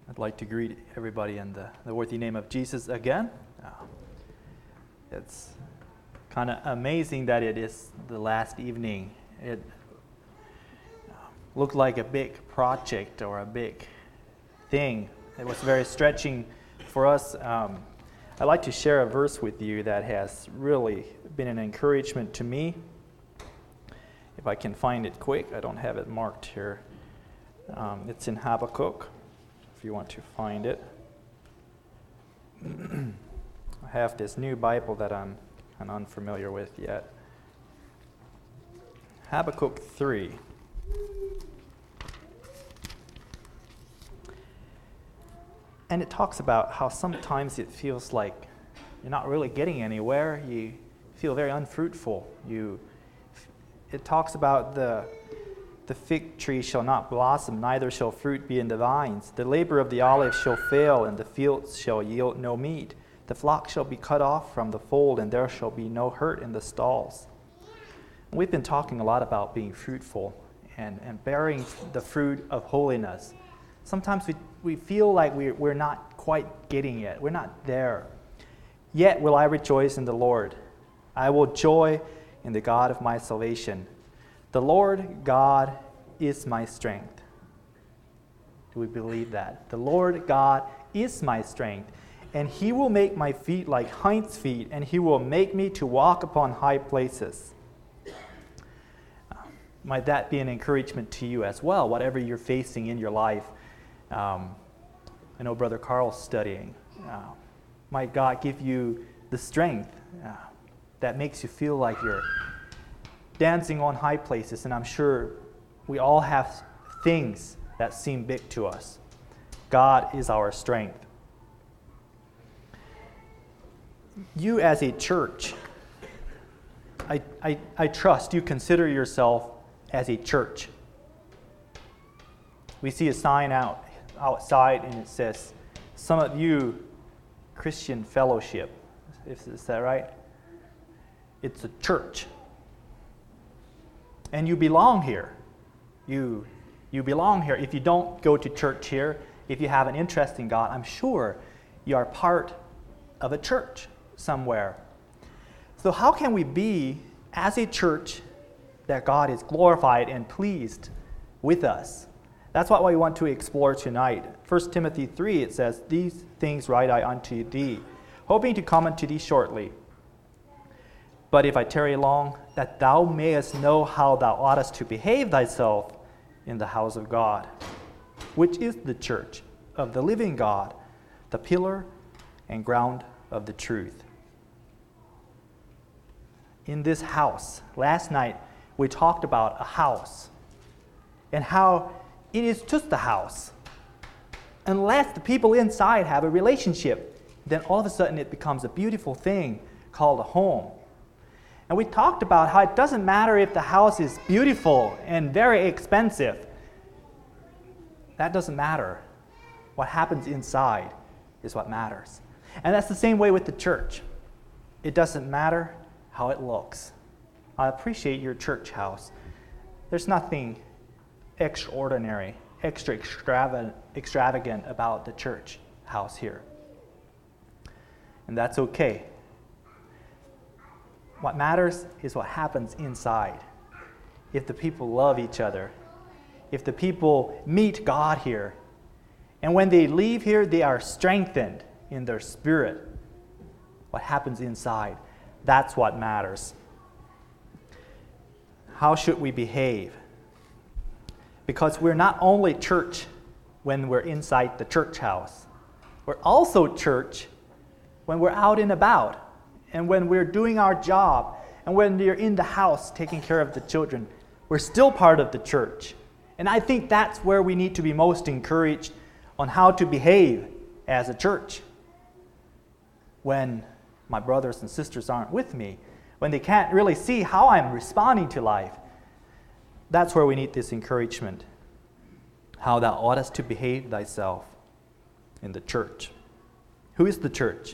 I'd like to greet everybody in the worthy name of Jesus again. It's kind of amazing that it is the last evening. It looked like a big project or a big thing. It was very stretching for us. I'd like to share a verse with you that has really been an encouragement to me. If I can find it quick, I don't have it marked here. It's in Habakkuk, if you want to find it. I have this new Bible that I'm unfamiliar with yet. Habakkuk 3. And it talks about how sometimes it feels like you're not really getting anywhere. You feel very unfruitful. It talks about the fig tree shall not blossom, neither shall fruit be in the vines. The labor of the olive shall fail, and the fields shall yield no meat. The flock shall be cut off from the fold, and there shall be no hurt in the stalls. We've been talking a lot about being fruitful and bearing the fruit of holiness. Sometimes we feel like we're not quite getting it. We're not there. Yet will I rejoice in the Lord. I will joy in the God of my salvation. The Lord God is my strength. Do we believe that? The Lord God is my strength, and He will make my feet like hinds' feet, and He will make me to walk upon high places. Might that be an encouragement to you as well, whatever you're facing in your life? I know Brother Carl's studying. Might God give you the strength that makes you feel like you're dancing on high places, and I'm sure we all have things that seem big to us. God is our strength. You as a church, I trust you consider yourself as a church. We see a sign outside and it says, some of you Christian Fellowship. Is that right? It's a church. And you belong here. You belong here. If you don't go to church here, if you have an interest in God, I'm sure you are part of a church somewhere. So how can we be, as a church, that God is glorified and pleased with us? That's what we want to explore tonight. 1 Timothy 3, it says, "These things write I unto thee, hoping to come unto thee shortly. But if I tarry long, that thou mayest know how thou oughtest to behave thyself in the house of God, which is the church of the living God, the pillar and ground of the truth." In this house, last night we talked about a house and how it is just a house. Unless the people inside have a relationship, then all of a sudden it becomes a beautiful thing called a home. And we talked about how it doesn't matter if the house is beautiful and very expensive. That doesn't matter. What happens inside is what matters. And that's the same way with the church. It doesn't matter how it looks. I appreciate your church house. There's nothing extraordinary, extravagant about the church house here. And that's okay. What matters is what happens inside. If the people love each other, if the people meet God here, and when they leave here, they are strengthened in their spirit. What happens inside, that's what matters. How should we behave? Because we're not only church when we're inside the church house, we're also church when we're out and about. And when we're doing our job, and when you're in the house taking care of the children, we're still part of the church. And I think that's where we need to be most encouraged on how to behave as a church. When my brothers and sisters aren't with me, when they can't really see how I'm responding to life, that's where we need this encouragement. How thou oughtest to behave thyself in the church. Who is the church?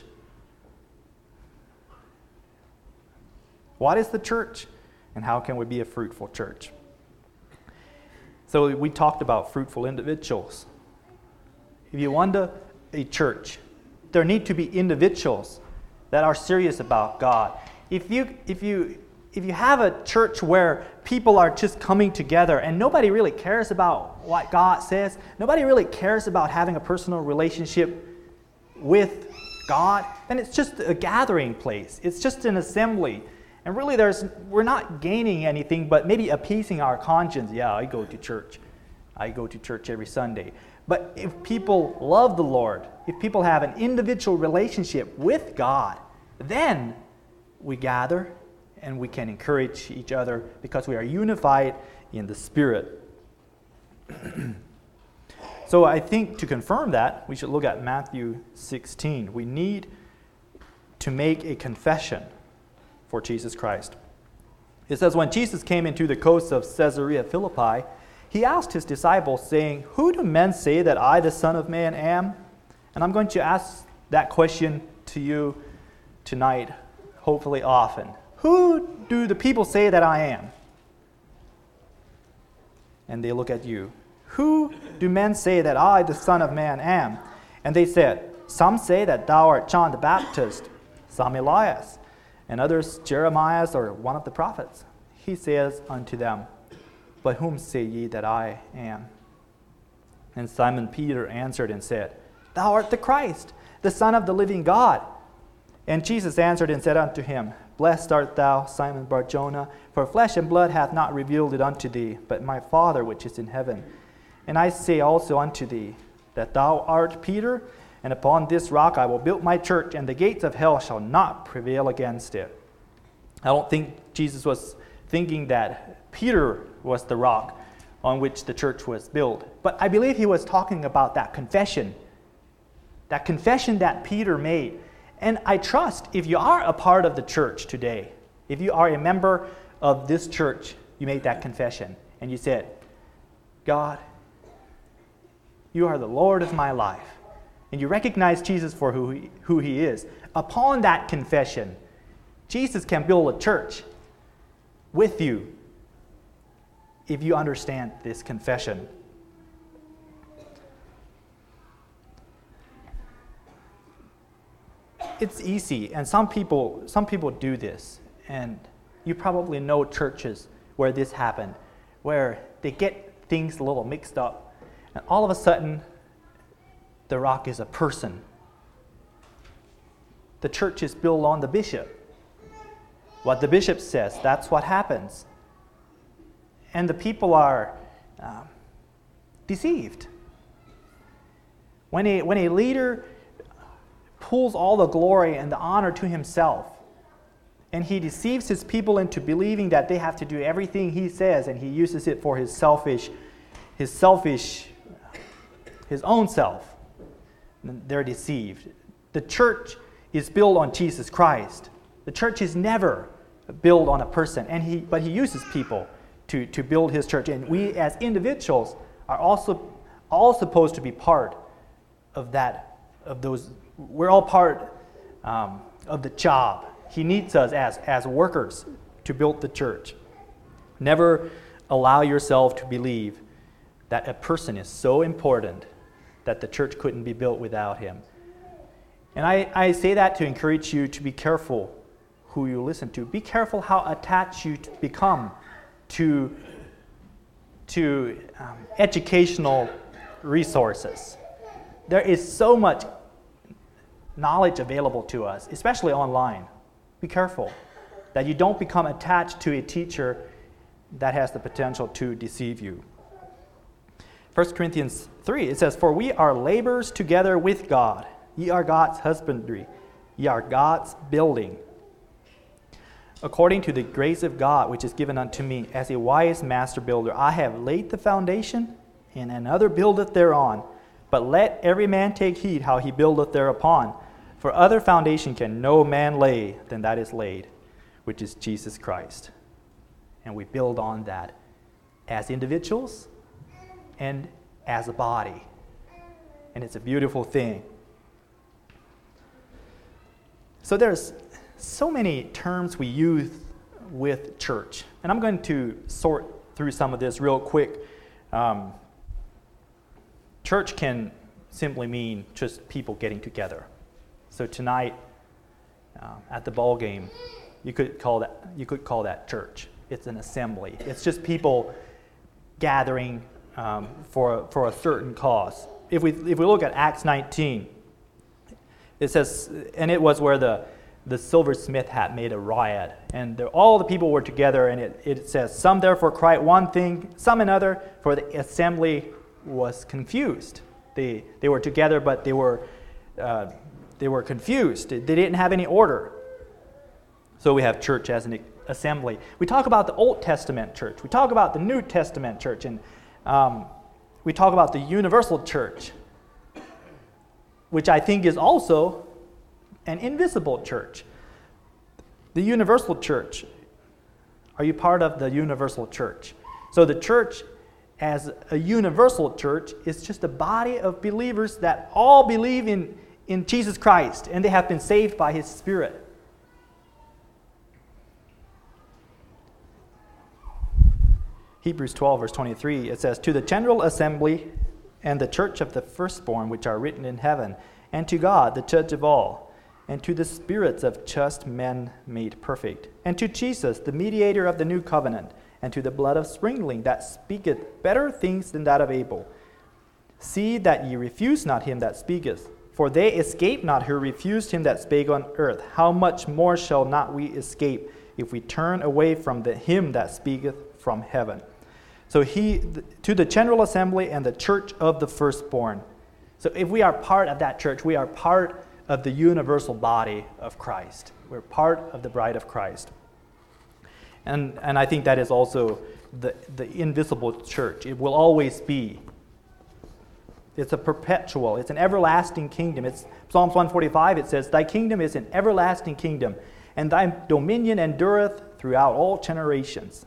What is the church, and how can we be a fruitful church? So we talked about fruitful individuals. a church, there need to be individuals that are serious about God. If you have a church where people are just coming together and nobody really cares about what God says, nobody really cares about having a personal relationship with God, then it's just a gathering place. It's just an assembly. And really we're not gaining anything but maybe appeasing our conscience. Yeah, I go to church. I go to church every Sunday. But if people love the Lord, if people have an individual relationship with God, then we gather and we can encourage each other because we are unified in the Spirit. So I think to confirm that, we should look at Matthew 16. We need to make a confession for Jesus Christ. It says, when Jesus came into the coast of Caesarea Philippi, he asked his disciples, saying, "Who do men say that I, the Son of Man, am?" And I'm going to ask that question to you tonight, hopefully often. Who do the people say that I am? And they look at you. Who do men say that I, the Son of Man, am? And they said, some say that thou art John the Baptist, some Elias, and others Jeremiah or one of the prophets. He says unto them, but whom say ye that I am? And Simon Peter answered and said, Thou art the Christ, the Son of the living God. And Jesus answered and said unto him, Blessed art thou, Simon Bar-Jonah, for flesh and blood hath not revealed it unto thee, but my Father which is in heaven. And I say also unto thee, that thou art Peter, and upon this rock I will build my church, and the gates of hell shall not prevail against it. I don't think Jesus was thinking that Peter was the rock on which the church was built. But I believe he was talking about that confession that Peter made. And I trust if you are a part of the church today, if you are a member of this church, you made that confession and you said, God, you are the Lord of my life. And you recognize Jesus for who he is. Upon that confession, Jesus can build a church with you if you understand this confession. It's easy, and some people do this, and you probably know churches where this happened, where they get things a little mixed up, and all of a sudden, the rock is a person. The church is built on the bishop. What the bishop says, that's what happens. And the people are deceived. When a leader pulls all the glory and the honor to himself, and he deceives his people into believing that they have to do everything he says, and he uses it for his own self, they're deceived. The church is built on Jesus Christ. The church is never built on a person, but he uses people to build his church. And we as individuals are also all supposed to be part of those. We're all part of the job. He needs us as workers to build the church. Never allow yourself to believe that a person is so important that the church couldn't be built without him. And I say that to encourage you to be careful who you listen to. Be careful how attached you become to educational resources. There is so much knowledge available to us, especially online. Be careful that you don't become attached to a teacher that has the potential to deceive you. 1 Corinthians 3, it says, For we are laborers together with God. Ye are God's husbandry. Ye are God's building. According to the grace of God which is given unto me, as a wise master builder, I have laid the foundation, and another buildeth thereon. But let every man take heed how he buildeth thereupon. For other foundation can no man lay than that is laid, which is Jesus Christ. And we build on that as individuals and as a body. And it's a beautiful thing. So there's so many terms we use with church. And I'm going to sort through some of this real quick. Church can simply mean just people getting together. So tonight, at the ball game, you could call that church. It's an assembly. It's just people gathering for a certain cause. If we look at Acts 19, it says, and it was where the silversmith had made a riot, and all the people were together, and it says, some therefore cried one thing, some another, for the assembly was confused. They were together, but they were confused. They didn't have any order. So we have church as an assembly. We talk about the Old Testament church. We talk about the New Testament church, and we talk about the universal church, which I think is also an invisible church. The universal church. Are you part of the universal church? So the church as a universal church is just a body of believers that all believe in Jesus Christ, and they have been saved by His Spirit. Hebrews 12, verse 23, it says, to the general assembly and the church of the firstborn which are written in heaven, and to God, the judge of all, and to the spirits of just men made perfect, and to Jesus, the mediator of the new covenant, and to the blood of sprinkling that speaketh better things than that of Abel. See that ye refuse not him that speaketh, for they escape not who refused him that spake on earth. How much more shall not we escape if we turn away from him that speaketh from heaven? So to the general assembly and the church of the firstborn. So if we are part of that church, we are part of the universal body of Christ. We're part of the bride of Christ. And I think that is also the invisible church. It will always be. It's a perpetual, it's an everlasting kingdom. It's Psalms 145, it says, thy kingdom is an everlasting kingdom, and thy dominion endureth throughout all generations.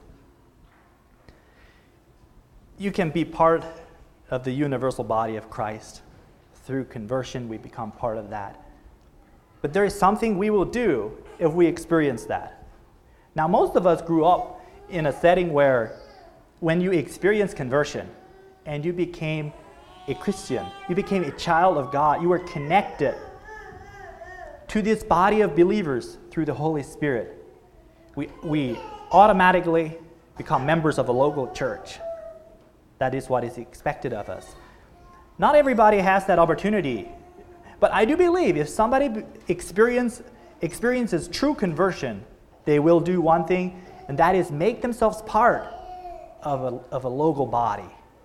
You can be part of the universal body of Christ. Through conversion, we become part of that. But there is something we will do if we experience that. Now, most of us grew up in a setting where when you experience conversion and you became a Christian, you became a child of God, you were connected to this body of believers through the Holy Spirit. We automatically become members of a local church. That is what is expected of us. Not everybody has that opportunity, but I do believe if somebody experiences true conversion, they will do one thing, and that is make themselves part of a local body.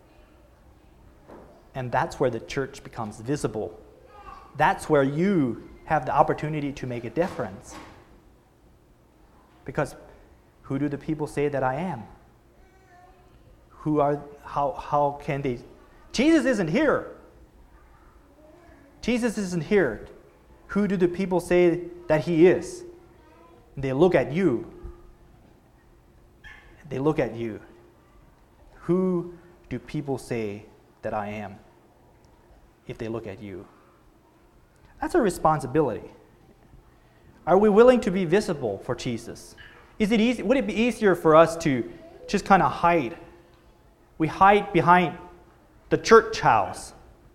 And that's where the church becomes visible. That's where you have the opportunity to make a difference. Because who do the people say that I am? How can they? Jesus isn't here. Jesus isn't here. Who do the people say that He is? They look at you. They look at you. Who do people say that I am if they look at you? That's a responsibility. Are we willing to be visible for Jesus? Is it easy? Would it be easier for us to just kind of hide? We hide behind the church house.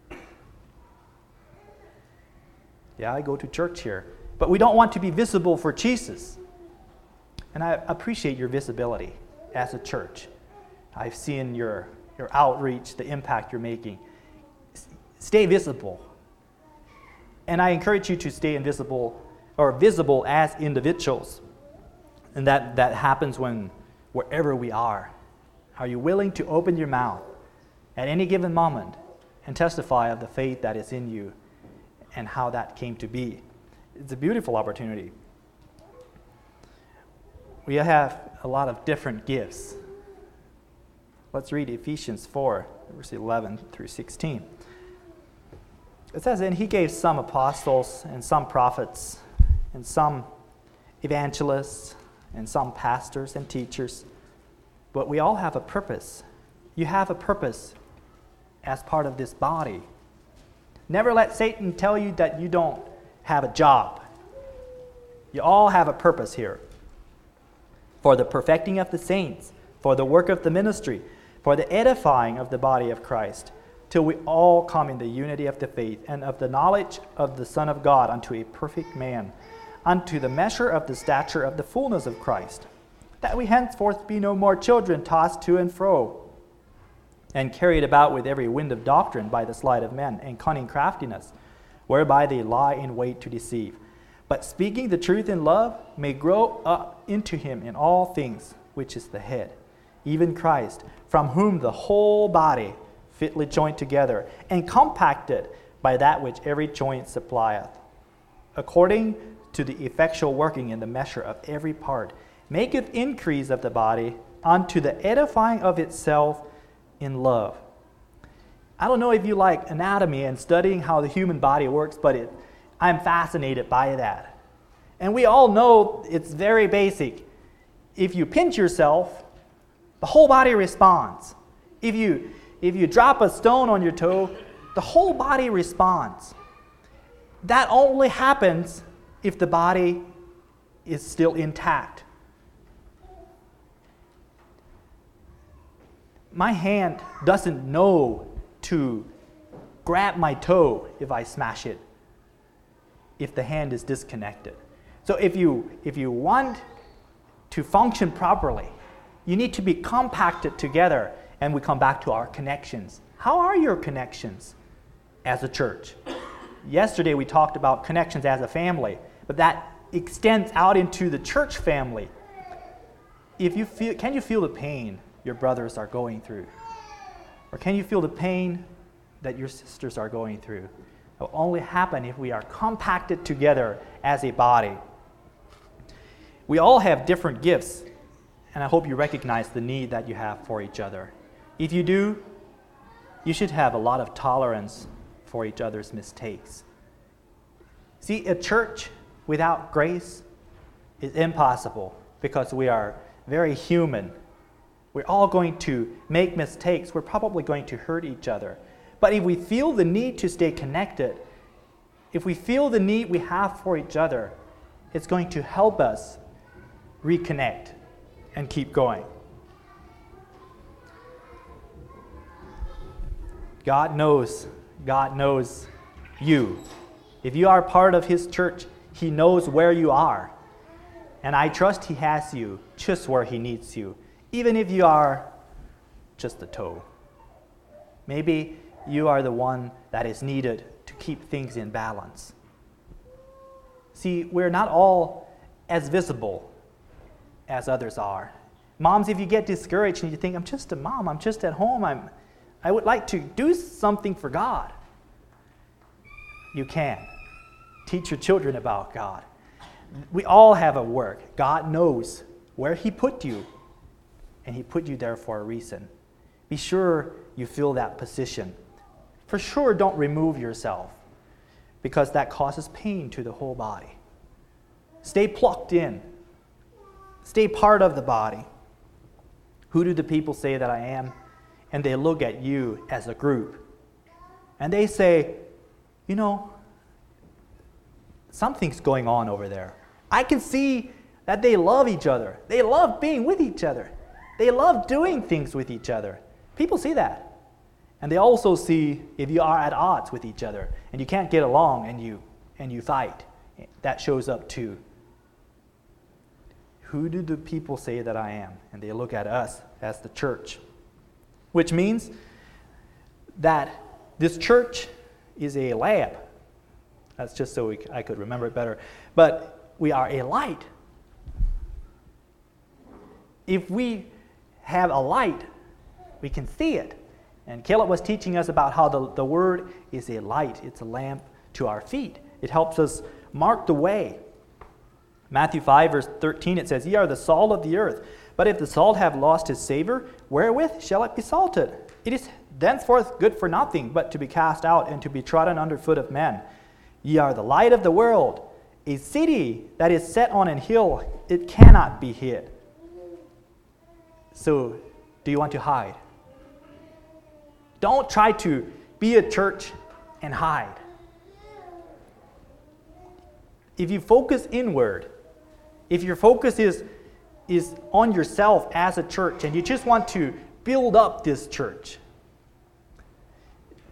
Yeah, I go to church here, but we don't want to be visible for Jesus. And I appreciate your visibility as a church. I've seen your outreach, the impact you're making. Stay visible. And I encourage you to stay invisible or visible as individuals. And that happens wherever we are. Are you willing to open your mouth at any given moment and testify of the faith that is in you and how that came to be? It's a beautiful opportunity. We have a lot of different gifts. Let's read Ephesians 4, verse 11 through 16. It says, and He gave some apostles and some prophets and some evangelists and some pastors and teachers. But we all have a purpose. You have a purpose as part of this body. Never let Satan tell you that you don't have a job. You all have a purpose here. For the perfecting of the saints, for the work of the ministry, for the edifying of the body of Christ, till we all come in the unity of the faith and of the knowledge of the Son of God, unto a perfect man, unto the measure of the stature of the fullness of Christ, that we henceforth be no more children tossed to and fro, and carried about with every wind of doctrine by the sleight of men and cunning craftiness, whereby they lie in wait to deceive. But speaking the truth in love, may grow up into him in all things, which is the head, even Christ, from whom the whole body, fitly joined together, and compacted by that which every joint supplieth, according to the effectual working in the measure of every part, maketh increase of the body unto the edifying of itself in love. I don't know if you like anatomy and studying how the human body works, but I'm fascinated by that. And we all know it's very basic. If you pinch yourself, the whole body responds. If you drop a stone on your toe, the whole body responds. That only happens if the body is still intact. My hand doesn't know to grab my toe if I smash it, if the hand is disconnected. So if you want to function properly, you need to be compacted together. And we come back to our connections. How are your connections as a church? Yesterday we talked about connections as a family, but that extends out into the church family. Can you feel the pain your brothers are going through? Or can you feel the pain that your sisters are going through? It will only happen if we are compacted together as a body. We all have different gifts, and I hope you recognize the need that you have for each other. If you do, you should have a lot of tolerance for each other's mistakes. See, a church without grace is impossible because we are very human. We're all going to make mistakes. We're probably going to hurt each other. But if we feel the need to stay connected, if we feel the need we have for each other, it's going to help us reconnect and keep going. God knows you. If you are part of His church, He knows where you are. And I trust He has you just where He needs you, even if you are just a toe. Maybe you are the one that is needed to keep things in balance. See, we're not all as visible as others are. Moms, if you get discouraged and you think, I'm just a mom, I'm just at home, I would like to do something for God. You can. Teach your children about God. We all have a work. God knows where He put you, and He put you there for a reason. Be sure you fill that position. For sure, don't remove yourself, because that causes pain to the whole body. Stay plugged in. Stay part of the body. Who do the people say that I am? And they look at you as a group. And they say, you know, something's going on over there. I can see that they love each other. They love being with each other. They love doing things with each other. People see that. And they also see if you are at odds with each other and you can't get along and you fight. That shows up too. Who do the people say that I am? And they look at us as the church. Which means that this church is a lamp. That's just so I could remember it better. But we are a light. If we have a light, we can see it. And Caleb was teaching us about how the Word is a light. It's a lamp to our feet. It helps us mark the way. Matthew 5, verse 13, it says, Ye are the salt of the earth. But if the salt have lost his savor, wherewith shall it be salted? It is thenceforth good for nothing, but to be cast out and to be trodden under foot of men. Ye are the light of the world. A city that is set on an hill, it cannot be hid. So, do you want to hide? Don't try to be a church and hide. If you focus inward, if your focus is on yourself as a church and you just want to build up this church,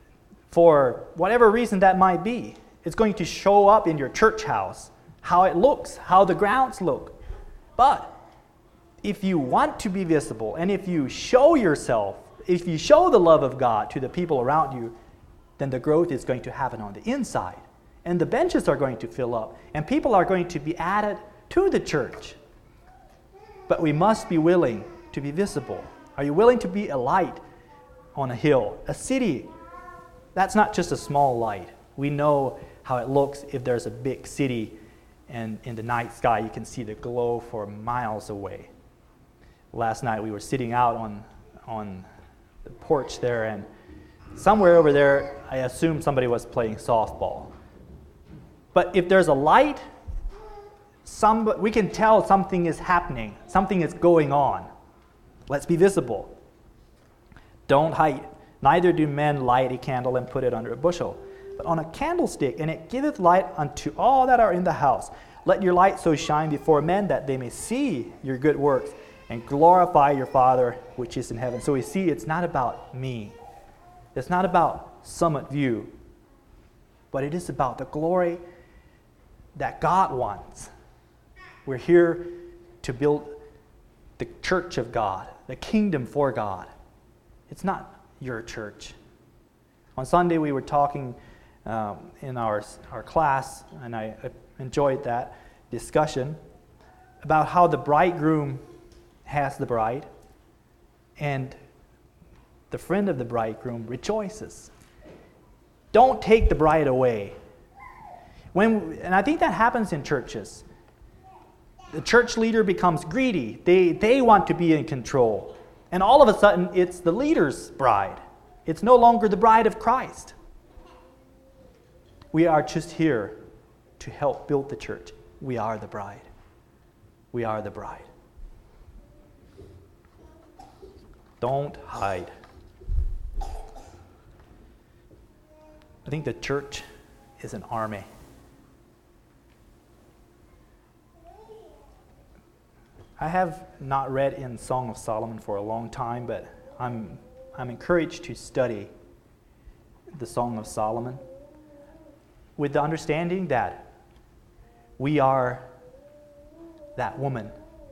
for whatever reason that might be. It's going to show up in your church house, how it looks, how the grounds look. But if you want to be visible, and if you show yourself, if you show the love of God to the people around you, then the growth is going to happen on the inside. And the benches are going to fill up, and people are going to be added to the church. But we must be willing to be visible. Are you willing to be a light on a hill? A city, that's not just a small light. We know how it looks if there's a big city and in the night sky you can see the glow for miles away. Last night we were sitting out on the porch there, and somewhere over there I assume somebody was playing softball. But if there's a light, we can tell something is happening, something is going on. Let's be visible. Don't hide. Neither do men light a candle and put it under a bushel, but on a candlestick, and it giveth light unto all that are in the house. Let your light so shine before men that they may see your good works and glorify your Father which is in heaven. So we see it's not about me. It's not about Summit View, but it is about the glory that God wants. We're here to build the church of God, the kingdom for God. It's not your church. On Sunday we were talking in our class, and I enjoyed that discussion about how the bridegroom has the bride, and the friend of the bridegroom rejoices. Don't take the bride away. And I think that happens in churches. The church leader becomes greedy. They want to be in control. And all of a sudden, it's the leader's bride. It's no longer the bride of Christ. We are just here to help build the church. We are the bride. We are the bride. Don't hide. I think the church is an army. I have not read in Song of Solomon for a long time, but I'm encouraged to study the Song of Solomon with the understanding that we are that woman,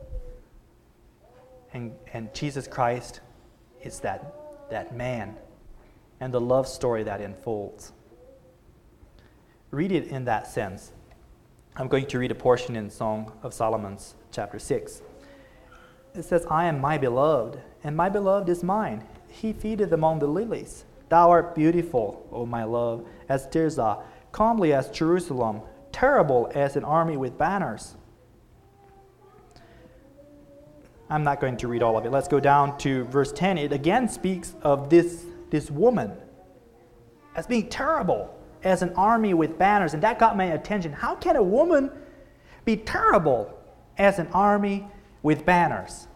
and Jesus Christ is that man, and the love story that unfolds. Read it in that sense. I'm going to read a portion in Song of Solomon's chapter 6. It says, I am my beloved, and my beloved is mine. He feedeth among the lilies. Thou art beautiful, O my love, as Tirzah, comely as Jerusalem, terrible as an army with banners. I'm not going to read all of it. Let's go down to verse 10. It again speaks of this woman as being terrible as an army with banners, and that got my attention. How can a woman be terrible as an army with banners?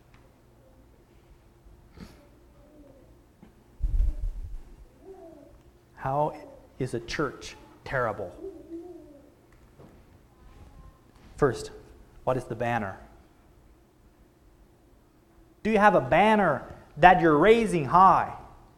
How is a church terrible? First, what is the banner? Do you have a banner that you're raising high?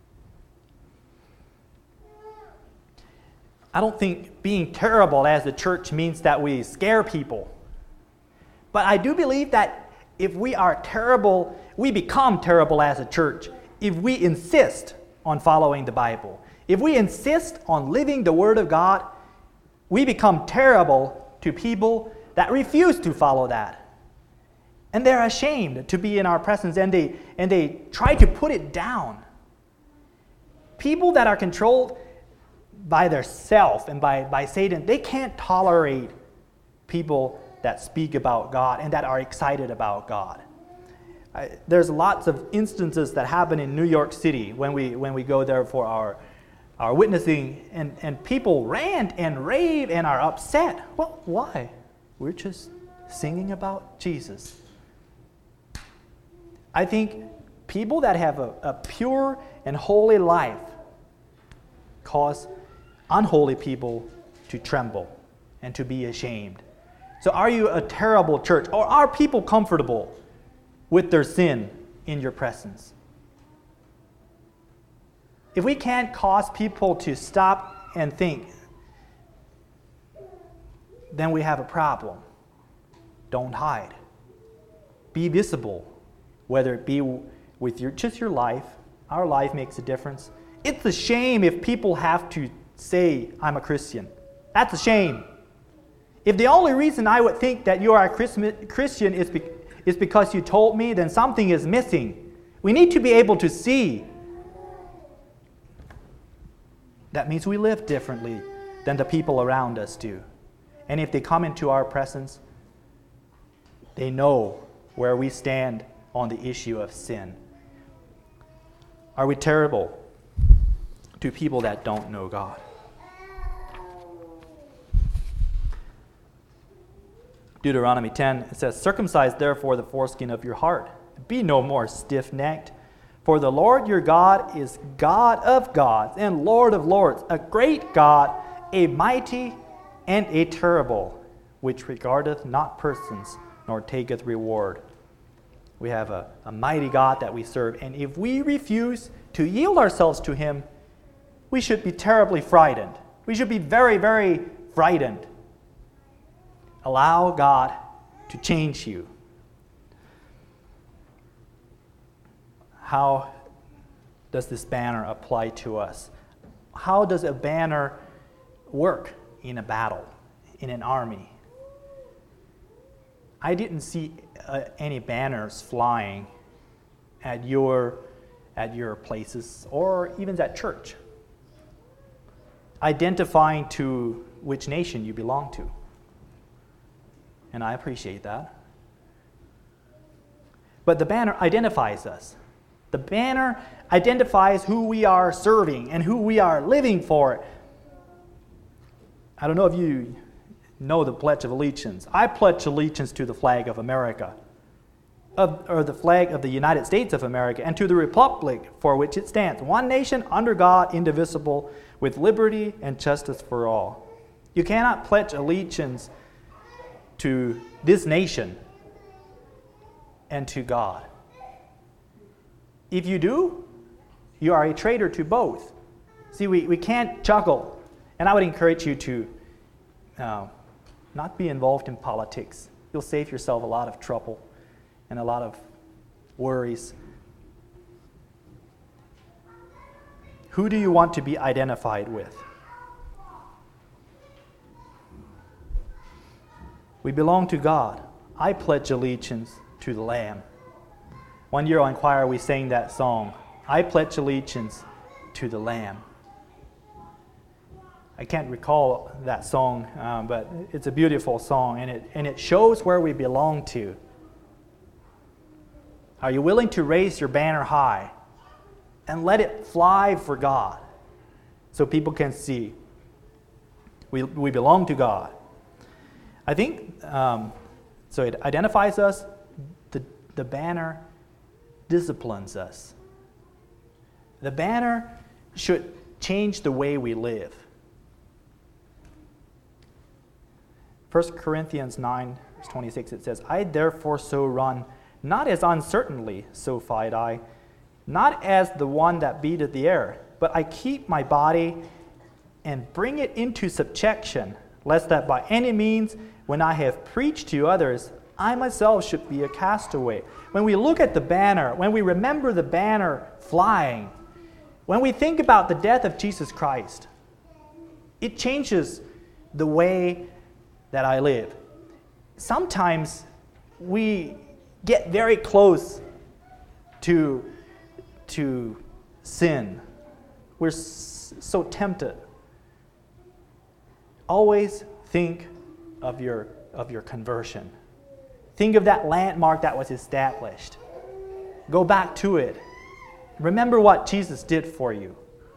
I don't think being terrible as a church means that we scare people. But I do believe that if we are terrible, we become terrible as a church if we insist on following the Bible. If we insist on living the Word of God, we become terrible to people that refuse to follow that. And they're ashamed to be in our presence, and they try to put it down. People that are controlled by their self and by Satan, they can't tolerate people that speak about God and that are excited about God. There's lots of instances that happen in New York City when we go there for our witnessing, and people rant and rave and are upset. Well, why? We're just singing about Jesus. I think people that have a pure and holy life cause unholy people to tremble and to be ashamed. So are you a terrible church, or are people comfortable with their sin in your presence? if we can't cause people to stop and think, then we have a problem. Don't hide. Be visible, whether it be with your life. Our life makes a difference. It's a shame if people have to say, I'm a Christian. That's a shame. If the only reason I would think that you are a Christian is because you told me, then something is missing. We need to be able to see. That means we live differently than the people around us do. And if they come into our presence, they know where we stand on the issue of sin. Are we terrible to people that don't know God? Deuteronomy 10, it says, circumcise therefore the foreskin of your heart. Be no more stiff-necked. For the Lord your God is God of gods and Lord of lords, a great God, a mighty and a terrible, which regardeth not persons, nor taketh reward. We have a mighty God that we serve, and if we refuse to yield ourselves to Him, we should be terribly frightened. We should be very, very frightened. Allow God to change you. How does this banner apply to us? How does a banner work in a battle, in an army? I didn't see any banners flying at your places or even at church, identifying to which nation you belong to. And I appreciate that. But the banner identifies us. The banner identifies who we are serving and who we are living for. I don't know if you know the Pledge of Allegiance. I pledge allegiance to the flag of America, or the flag of the United States of America, and to the republic for which it stands, one nation under God, indivisible, with liberty and justice for all. You cannot pledge allegiance to this nation and to God. If you do, you are a traitor to both. See, we can't juggle. And I would encourage you to not be involved in politics. You'll save yourself a lot of trouble and a lot of worries. Who do you want to be identified with? We belong to God. I pledge allegiance to the Lamb. One year on choir we sang that song, I pledge allegiance to the Lamb. I can't recall that song, but it's a beautiful song, and it shows where we belong to. Are you willing to raise your banner high and let it fly for God so people can see we belong to God? I think, so it identifies us. The banner disciplines us. The banner should change the way we live. 1 Corinthians 9, verse 26, it says, I therefore so run, not as uncertainly, so fight I, not as the one that beateth the air, but I keep my body and bring it into subjection, lest that by any means, when I have preached to others, I myself should be a castaway. When we look at the banner, when we remember the banner flying, when we think about the death of Jesus Christ, it changes the way that I live. Sometimes we get very close to sin. We're so tempted. Always think of your conversion. Think of that landmark that was established. Go back to it. Remember what Jesus did for you.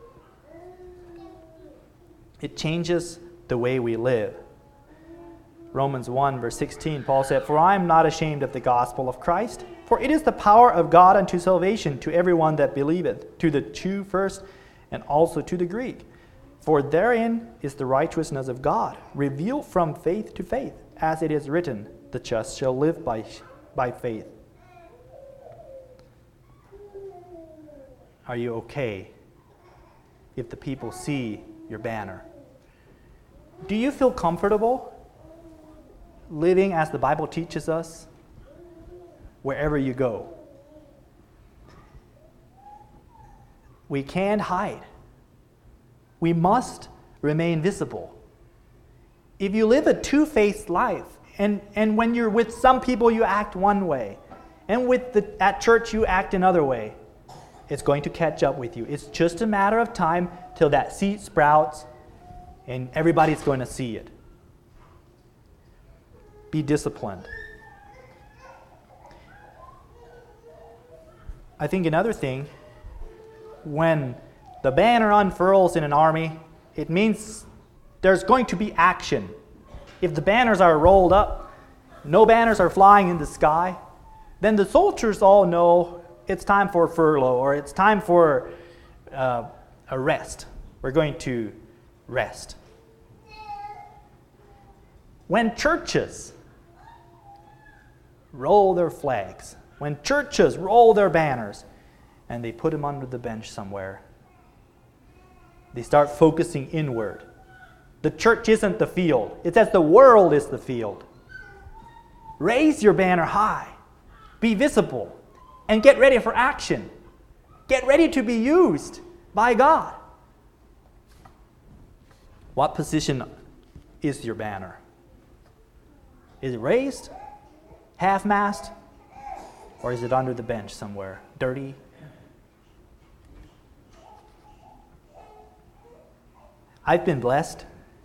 It changes the way we live. Romans 1, verse 16, Paul said, For I am not ashamed of the gospel of Christ, for it is the power of God unto salvation to everyone that believeth, to the Jew first, and also to the Greek. For therein is the righteousness of God, revealed from faith to faith, as it is written, the just shall live by faith. Are you okay if the people see your banner. Do you feel comfortable living as the Bible teaches us wherever you go? We can't hide. We must remain visible. If you live a two-faced life, and when you're with some people you act one way, and at church you act another way, it's going to catch up with you. It's just a matter of time till that seed sprouts and everybody's going to see it. Be disciplined. I think another thing, when the banner unfurls in an army, it means there's going to be action. If the banners are rolled up, no banners are flying in the sky, then the soldiers all know it's time for furlough or it's time for a rest. We're going to rest. When churches roll their flags, when churches roll their banners, and they put them under the bench somewhere, they start focusing inward. The church isn't the field. It's as the world is the field. Raise your banner high. Be visible. And get ready for action. Get ready to be used by God. What position is your banner? Is it raised? Half-mast? Or is it under the bench somewhere? Dirty? I've been blessed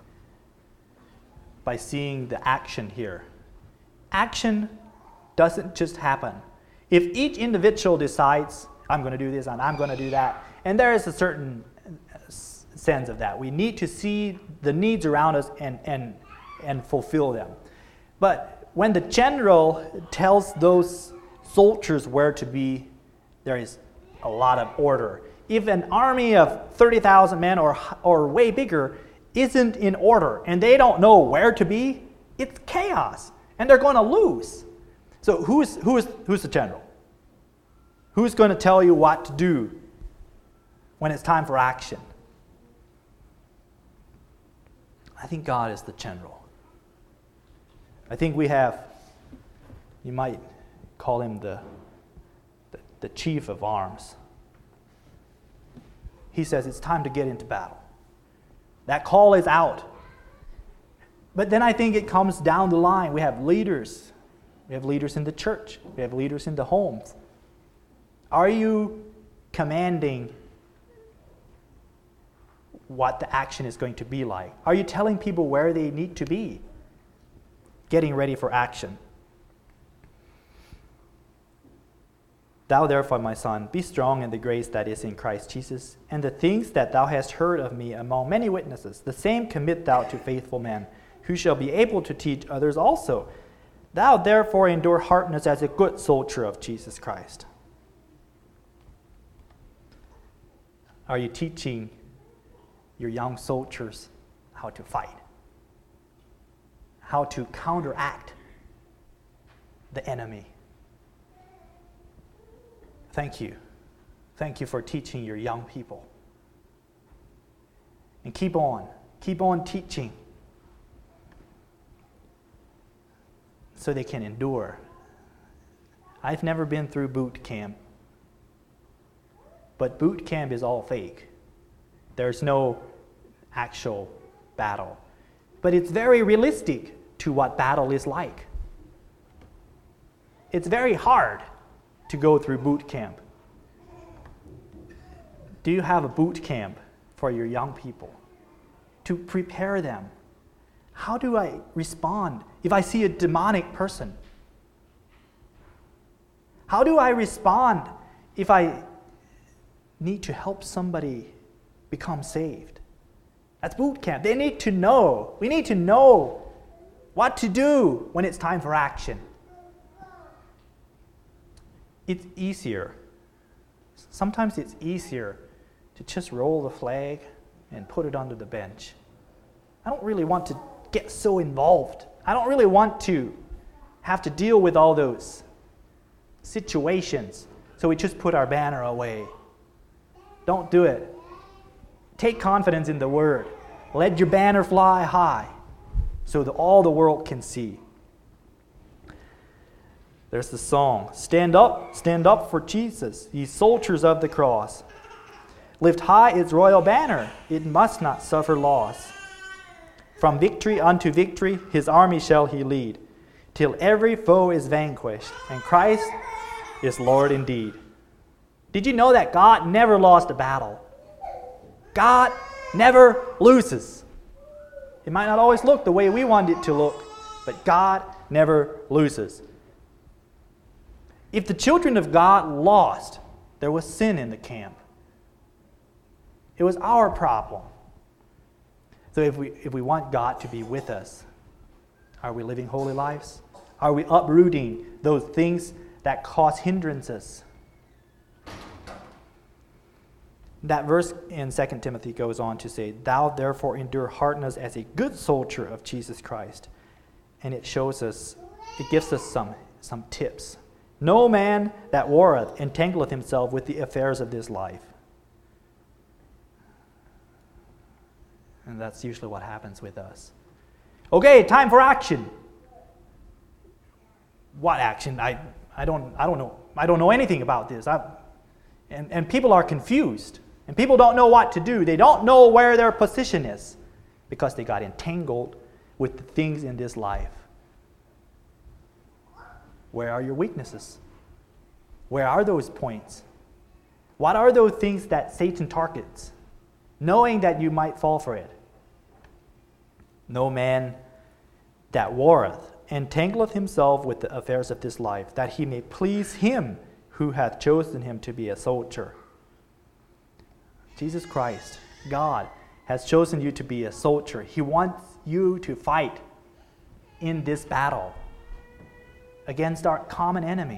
by seeing the action here. Action doesn't just happen. If each individual decides, I'm going to do this and I'm going to do that, and there is a certain sense of that. We need to see the needs around us and fulfill them. But when the general tells those soldiers where to be, there is a lot of order. If an army of 30,000 men or way bigger isn't in order and they don't know where to be, it's chaos and they're going to lose. So who's the general? Who's going to tell you what to do when it's time for action? I think God is the general. I think we have, you might call him the chief of arms. He says it's time to get into battle. That call is out. But then I think it comes down the line. We have leaders. We have leaders in the church. We have leaders in the homes. Are you commanding what the action is going to be like? Are you telling people where they need to be? Getting ready for action. Thou therefore, my son, be strong in the grace that is in Christ Jesus, and the things that thou hast heard of me among many witnesses, the same commit thou to faithful men, who shall be able to teach others also. Thou therefore endure hardness as a good soldier of Jesus Christ. Are you teaching your young soldiers how to fight? How to counteract the enemy? Thank you. Thank you for teaching your young people. And keep on teaching so they can endure. I've never been through boot camp, but boot camp is all fake. There's no actual battle. But it's very realistic to what battle is like. It's very hard to go through boot camp. Do you have a boot camp for your young people to prepare them? How do I respond if I see a demonic person? How do I respond if I need to help somebody become saved? That's boot camp. They need to know. We need to know what to do when it's time for action. It's easier. Sometimes it's easier to just roll the flag and put it under the bench. I don't really want to get so involved. I don't really want to have to deal with all those situations. So we just put our banner away. Don't do it. Take confidence in the Word. Let your banner fly high so that all the world can see. There's the song, stand up for Jesus, ye soldiers of the cross. Lift high its royal banner, it must not suffer loss. From victory unto victory, his army shall he lead, till every foe is vanquished, and Christ is Lord indeed. Did you know that God never lost a battle? God never loses. It might not always look the way we want it to look, but God never loses. If the children of God lost, there was sin in the camp. It was our problem. So if we want God to be with us, are we living holy lives? Are we uprooting those things that cause hindrances? That verse in 2 Timothy goes on to say, thou therefore endure hardness as a good soldier of Jesus Christ. And it gives us some tips. No man that warreth entangleth himself with the affairs of this life. And that's usually what happens with us. Okay, time for action. What action? I don't know. I don't know anything about this. And people are confused. And people don't know what to do. They don't know where their position is because they got entangled with the things in this life. Where are your weaknesses? Where are those points? What are those things that Satan targets, knowing that you might fall for it? No man that warreth entangleth himself with the affairs of this life, that he may please him who hath chosen him to be a soldier. Jesus Christ, God, has chosen you to be a soldier. He wants you to fight in this battle against our common enemy.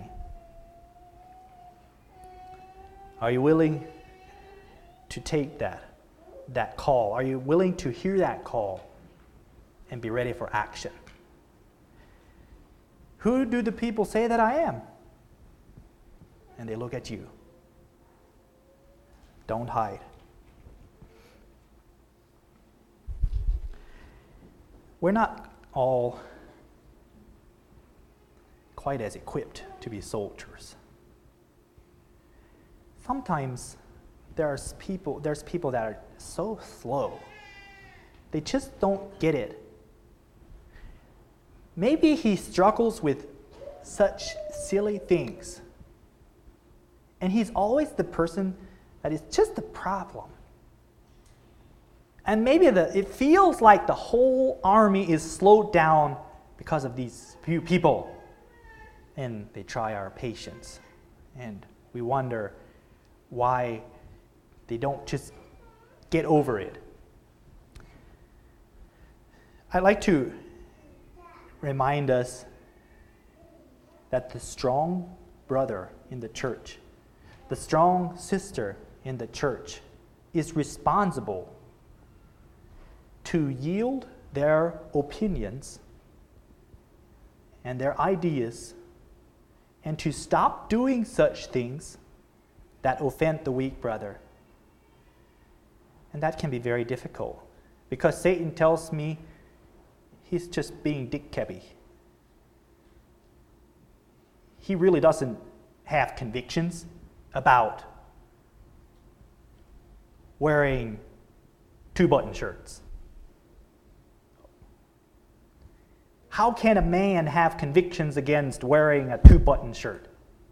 Are you willing to take that call? Are you willing to hear that call and be ready for action? Who do the people say that I am? And they look at you. Don't hide. We're not all quite as equipped to be soldiers. Sometimes there's people that are so slow. They just don't get it. Maybe he struggles with such silly things. And he's always the person that is just the problem. And maybe it feels like the whole army is slowed down because of these few people. And they try our patience. And we wonder why they don't just get over it. I'd like to remind us that the strong brother in the church, the strong sister in the church, is responsible to yield their opinions and their ideas and to stop doing such things that offend the weak brother. And that can be very difficult because Satan tells me he's just being Dick Kebby. He really doesn't have convictions about wearing 2-button shirts. How can a man have convictions against wearing a 2-button shirt?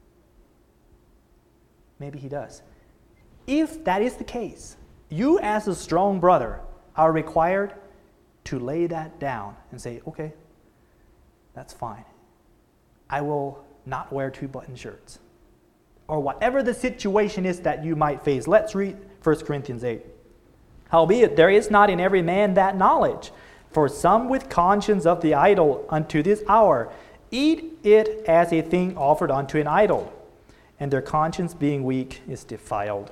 Maybe he does. If that is the case, you as a strong brother are required to lay that down and say, okay, that's fine. I will not wear 2-button shirts. Or whatever the situation is that you might face. Let's read 1 Corinthians 8. Howbeit, there is not in every man that knowledge. For some with conscience of the idol unto this hour eat it as a thing offered unto an idol, and their conscience being weak is defiled.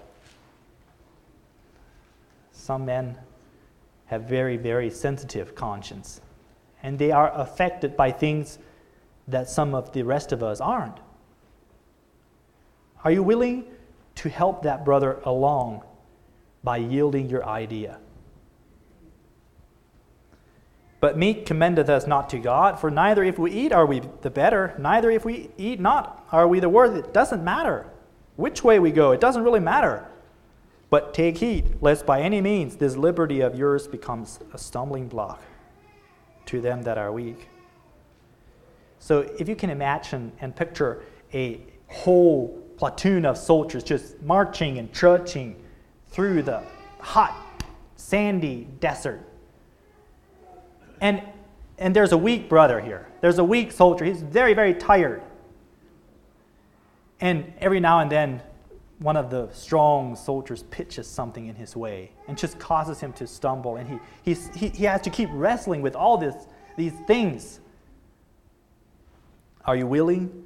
Some men have very, very sensitive conscience, and they are affected by things that some of the rest of us aren't. Are you willing to help that brother along by yielding your idea. But meat commendeth us not to God, for neither if we eat are we the better, neither if we eat not are we the worse. It doesn't matter which way we go. It doesn't really matter. But take heed, lest by any means this liberty of yours becomes a stumbling block to them that are weak. So if you can imagine and picture a whole platoon of soldiers just marching and trudging through the hot, sandy desert. And there's a weak brother here. There's a weak soldier. He's very, very tired. And every now and then, one of the strong soldiers pitches something in his way and just causes him to stumble. And he has to keep wrestling with all these things. Are you willing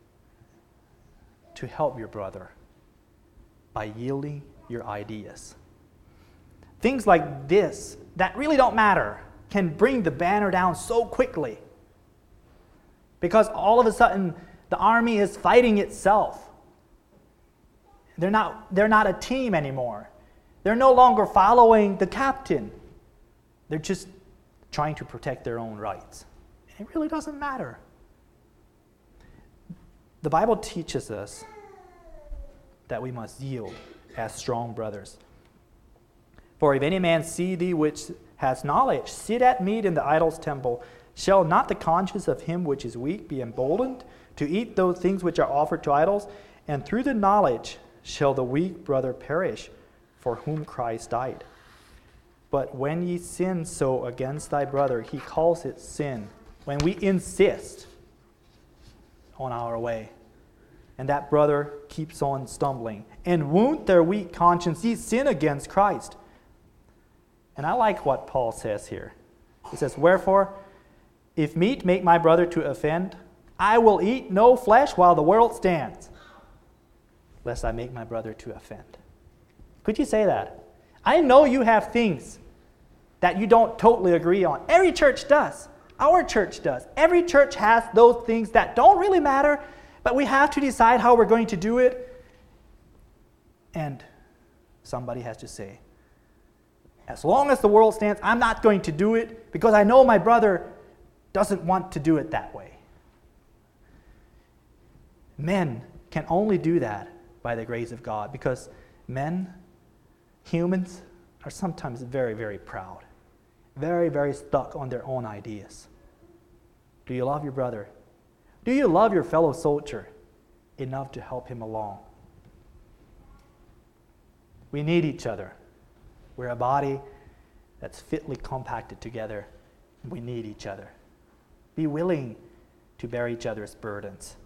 to help your brother by yielding your ideas? Things like this that really don't matter can bring the banner down so quickly, because all of a sudden the army is fighting itself. They're not a team anymore. They're no longer following the captain. They're just trying to protect their own rights. It really doesn't matter. The Bible teaches us that we must yield as strong brothers. For if any man see thee which has knowledge sit at meat in the idol's temple, shall not the conscience of him which is weak be emboldened to eat those things which are offered to idols? And through the knowledge shall the weak brother perish, for whom Christ died. But when ye sin so against thy brother, he calls it sin. When we insist on our way, and that brother keeps on stumbling, and wound their weak conscience, ye sin against Christ. And I like what Paul says here. He says, wherefore, if meat make my brother to offend, I will eat no flesh while the world stands, lest I make my brother to offend. Could you say that? I know you have things that you don't totally agree on. Every church does. Our church does. Every church has those things that don't really matter, but we have to decide how we're going to do it. And somebody has to say, as long as the world stands, I'm not going to do it because I know my brother doesn't want to do it that way. Men can only do that by the grace of God, because men, humans, are sometimes very, very proud, very, very stuck on their own ideas. Do you love your brother? Do you love your fellow soldier enough to help him along? We need each other. We're a body that's fitly compacted together. We need each other. Be willing to bear each other's burdens.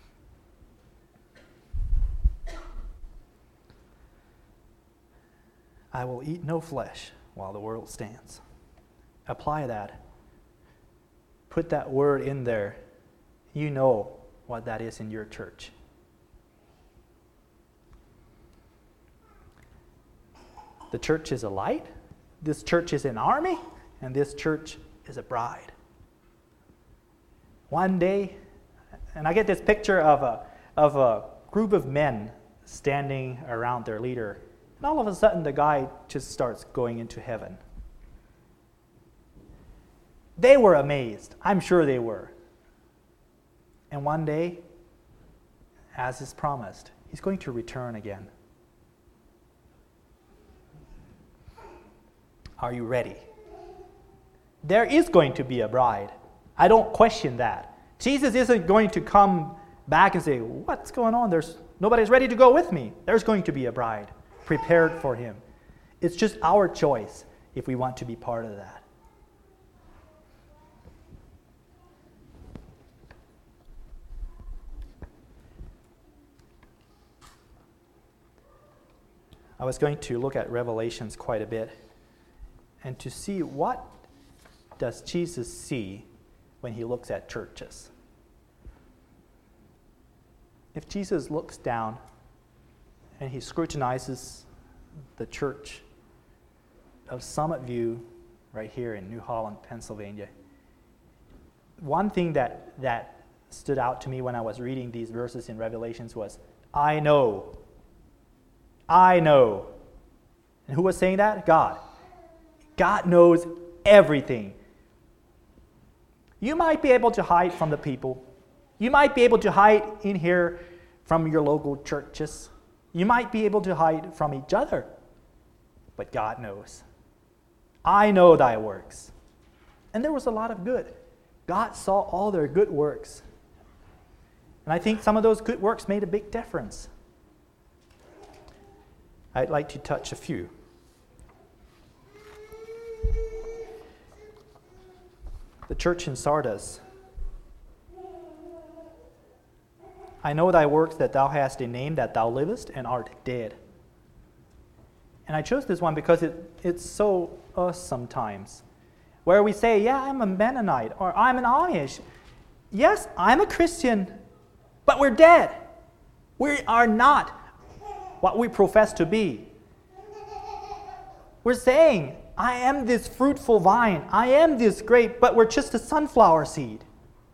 I will eat no flesh while the world stands. Apply that. Put that word in there. You know what that is in your church. The church is a light. This church is an army. And this church is a bride. One day, and I get this picture of a group of men standing around their leader. And all of a sudden, the guy just starts going into heaven. They were amazed. I'm sure they were. And one day, as is promised, he's going to return again. Are you ready? There is going to be a bride. I don't question that. Jesus isn't going to come back and say, what's going on? Nobody's ready to go with me. There's going to be a bride prepared for him. It's just our choice if we want to be part of that. I was going to look at Revelations quite a bit and to see what does Jesus see when he looks at churches. If Jesus looks down and he scrutinizes the church of Summit View right here in New Holland, Pennsylvania, one thing that stood out to me when I was reading these verses in Revelations was, I know. And And who was saying that? God. God knows everything. You might be able to hide from the people. You might be able to hide in here from your local churches. You might be able to hide from each other. But God knows. I know thy works. And there was a lot of good. God saw all their good works. And I think some of those good works made a big difference. I'd like to touch a few. The church in Sardis. I know thy works, that thou hast a name, that thou livest and art dead. And I chose this one because it's so us sometimes. Where we say, yeah, I'm a Mennonite, or I'm an Amish. Yes, I'm a Christian, but we're dead. We are not what we profess to be. We're saying, I am this fruitful vine. I am this grape, but we're just a sunflower seed.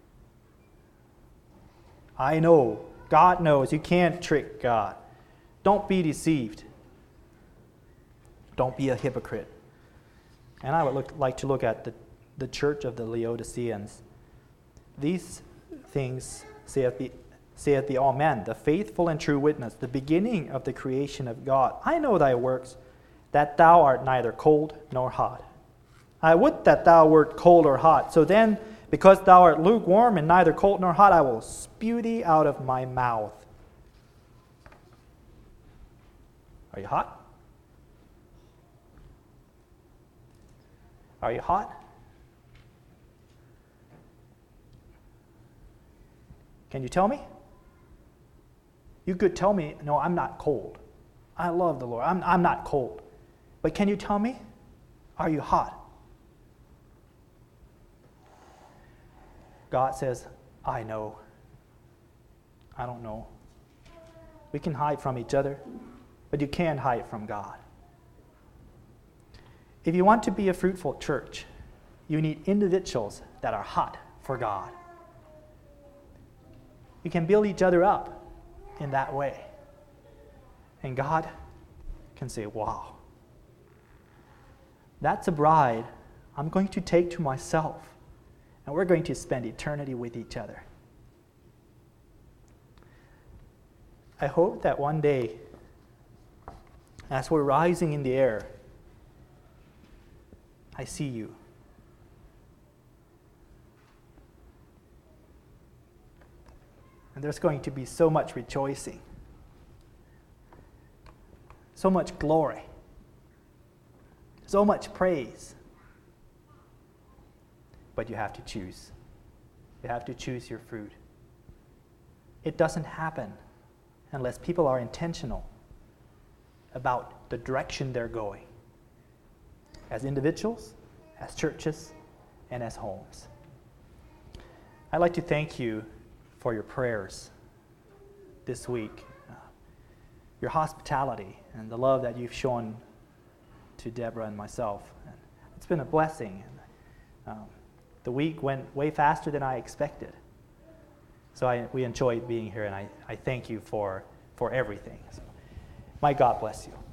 I know. God knows. You can't trick God. Don't be deceived. Don't be a hypocrite. And I would like to look at the church of the Laodiceans. These things saith the Amen, the faithful and true witness, the beginning of the creation of God. I know thy works, that thou art neither cold nor hot. I would that thou wert cold or hot. So then, because thou art lukewarm and neither cold nor hot, I will spew thee out of my mouth. Are you hot? Are you hot? Can you tell me? You could tell me, no, I'm not cold. I love the Lord. I'm not cold. But can you tell me, are you hot? God says, I know. I don't know. We can hide from each other, but you can't hide from God. If you want to be a fruitful church, you need individuals that are hot for God. You can build each other up in that way. And God can say, wow, that's a bride I'm going to take to myself, and we're going to spend eternity with each other. I hope that one day, as we're rising in the air, I see you. And there's going to be so much rejoicing, so much glory, so much praise. But you have to choose. You have to choose your fruit. It doesn't happen unless people are intentional about the direction they're going, as individuals, as churches, and as homes. I'd like to thank you for your prayers this week, your hospitality, and the love that you've shown to Deborah and myself. And it's been a blessing. The week went way faster than I expected. So we enjoyed being here, and I thank you for everything. So, my God bless you.